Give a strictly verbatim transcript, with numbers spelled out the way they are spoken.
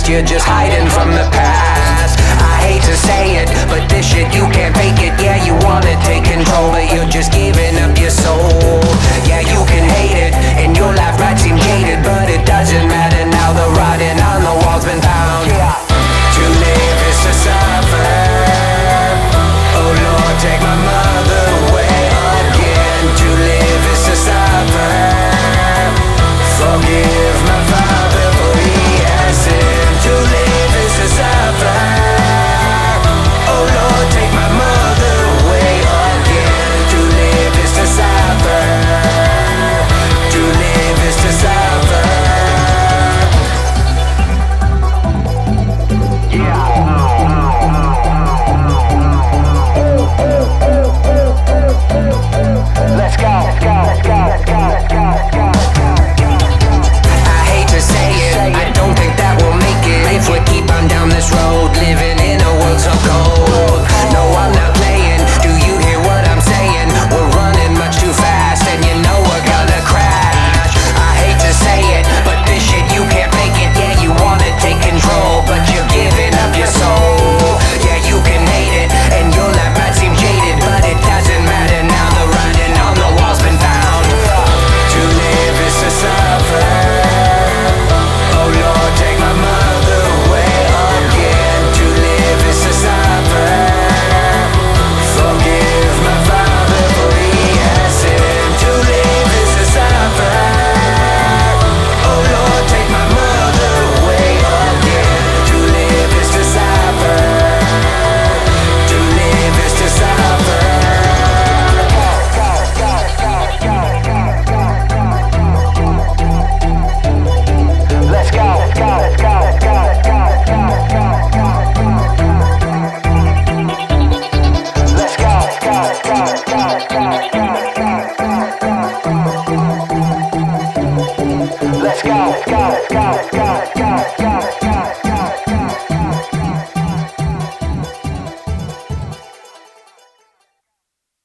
you're just hiding from the past. I hate to say it, but this shit you can't fake it. Yeah, you wanna take control, but you're just giving up your soul. Yeah, you can hate it,